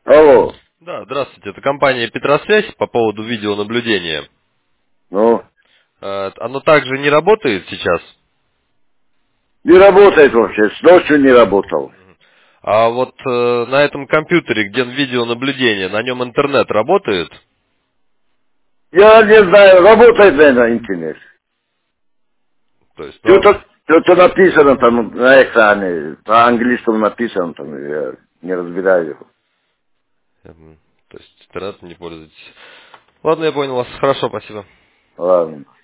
Алло. Да, здравствуйте. Это компания Петросвязь по поводу видеонаблюдения. Ну, Оно также не работает сейчас? не работает вообще, с ночью не работал. А вот на этом компьютере, где видеонаблюдение, на нем интернет работает? Я не знаю, работает, наверное, интернет. То есть, ну, Что-то написано там на экране, по-английскому написано там, я не разбираю его. то есть интернетом не пользуетесь. Ладно, я понял вас. Хорошо, спасибо. Ладно.